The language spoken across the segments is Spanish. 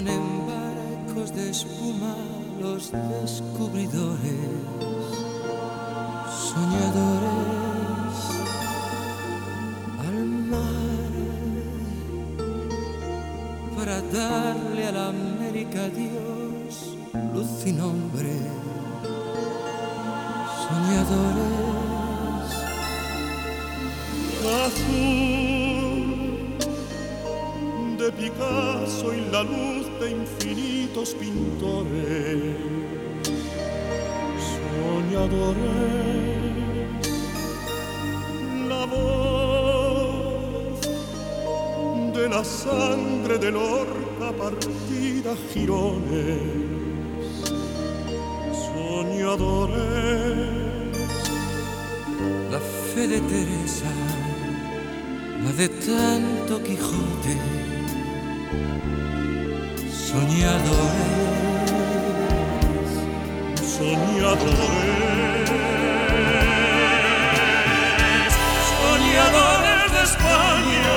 van en barcos de espuma los descubridores, soñadores al mar, para darle a la América Dios luz y nombre, soñadores. Azul de Picasso y la luz de infinitos pintores, soñadores. La voz de la sangre de Lorca partida a jirones, soñadores. La fe de Teresa, la de tanto Quijote, soñadores, soñadores, soñadores de España.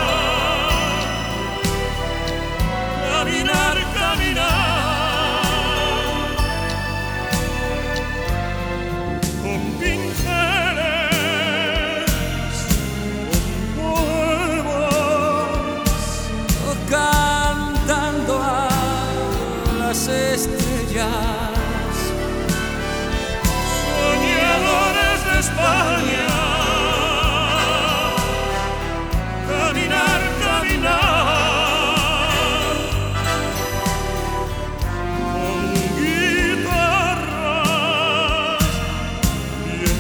Caminar, caminar con pinceles, con poemas, cantando a las estrellas, soñadores de España. Caminar, caminar con guitarras bien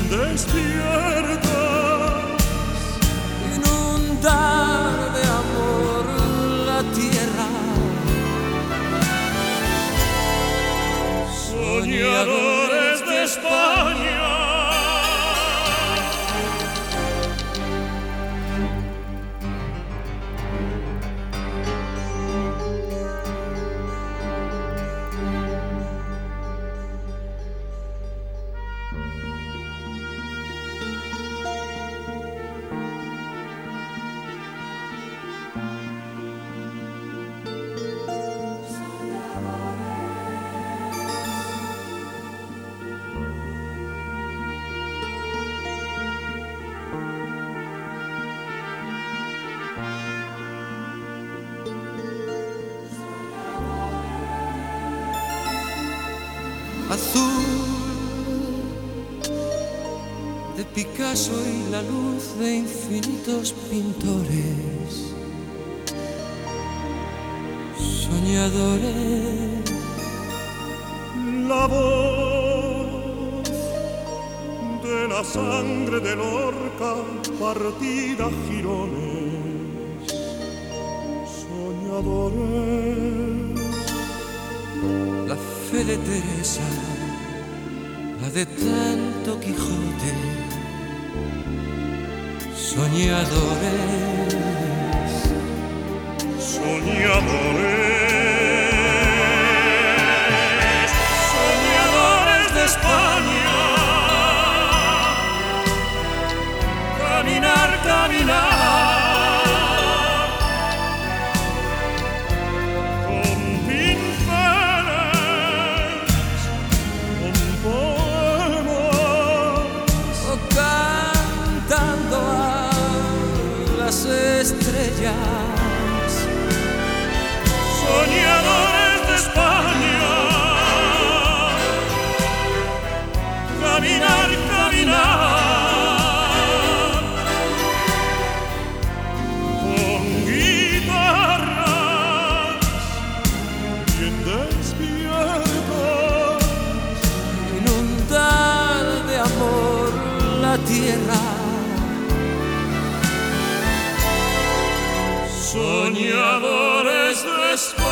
despiertas, inundar de amor la tierra, soñadores de España. azul de Picasso y la luz de infinitos pintores, soñadores. La voz de la sangre de Lorca partida a jirones, soñadores. La fe de Teresa, la de tanto Quijote, soñadores, soñadores, soñadores de España. Caminar, caminar con pinceles, con poemas, cantando a las estrellas, soñadores de España. Caminar, caminar con guitarras bien despiertas, inundar de amor la tierra, soñadores de España.